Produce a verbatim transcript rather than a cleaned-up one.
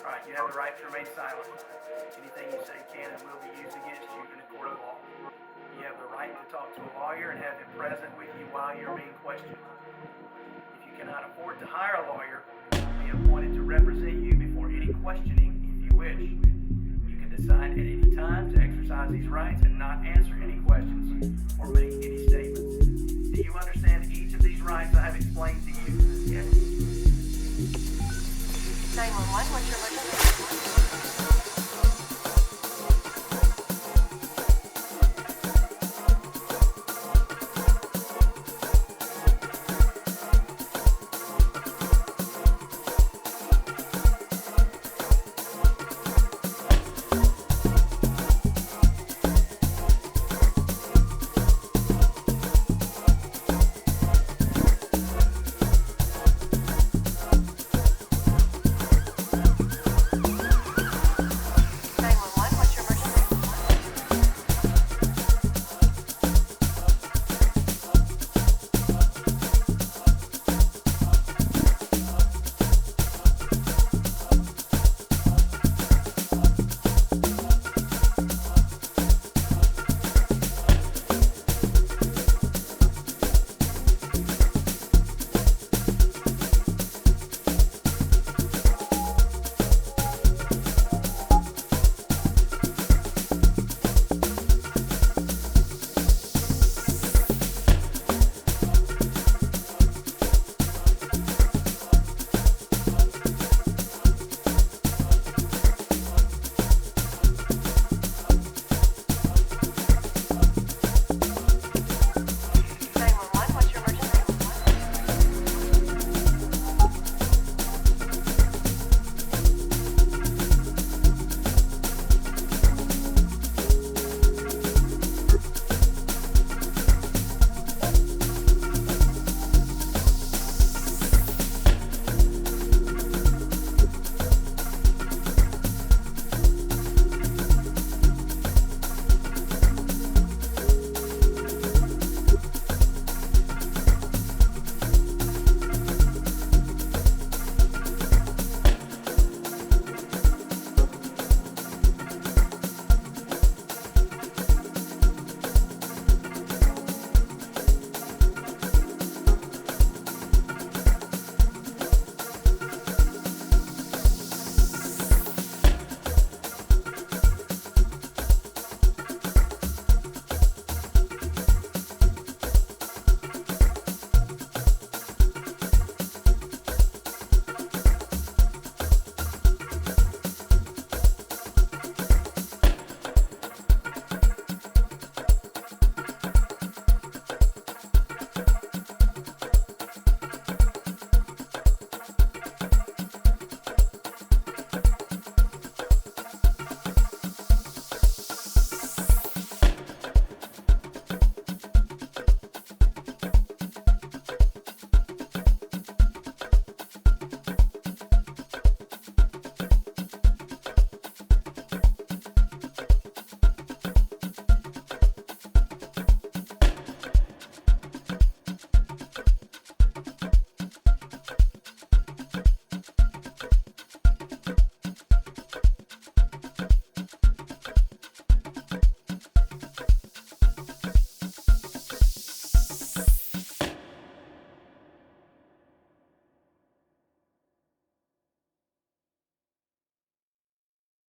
All right, you have the right to remain silent. Anything you say can and will be used against you in a court of law. You have the right to talk to a lawyer and have him present with you while you're being questioned. If you cannot afford to hire a lawyer, be appointed to represent you before any questioning if you wish. You can decide at any time to exercise these rights and not answer any questions or make any statements. Do you understand each of these rights I have explained to you? Yes? nine one one, what's your emergency?